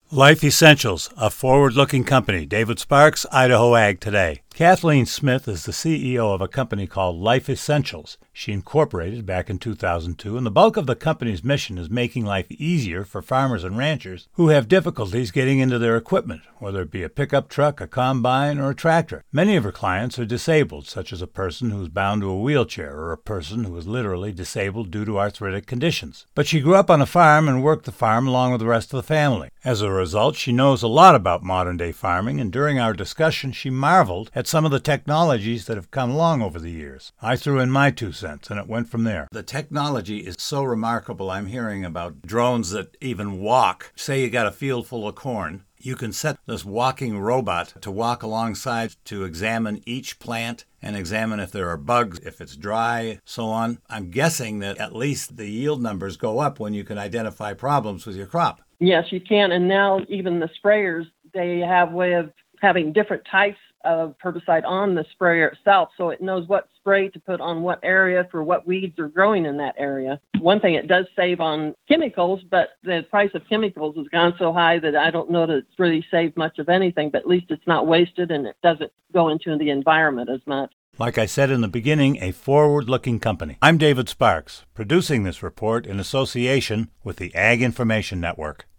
Life Essentials, a forward-looking company. David Sparks, Idaho Ag Today. Kathleen Smith is the CEO of a company called Life Essentials. She incorporated back in 2002, and the bulk of the company's mission is making life easier for farmers and ranchers who have difficulties getting into their equipment, whether it be a pickup truck, a combine, or a tractor. Many of her clients are disabled, such as a person who is bound to a wheelchair or a person who is literally disabled due to arthritic conditions. But she grew up on a farm and worked the farm along with the rest of the family. As a result, she knows a lot about modern-day farming, and during our discussion, she marveled at some of the technologies that have come along over the years. I threw in my 2 cents, and it went from there. The technology is so remarkable. I'm hearing about drones that even walk. Say you got a field full of corn. You can set this walking robot to walk alongside to examine each plant and examine if there are bugs, if it's dry, so on. I'm guessing that at least the yield numbers go up when you can identify problems with your crop. Yes, you can. And now even the sprayers, they have a way of having different types of herbicide on the sprayer itself, so it knows what spray to put on what area for what weeds are growing in that area. One thing, it does save on chemicals, but the price of chemicals has gone so high that I don't know that it's really saved much of anything, but at least it's not wasted and it doesn't go into the environment as much. Like I said in the beginning, a forward-looking company. I'm David Sparks, producing this report in association with the Ag Information Network.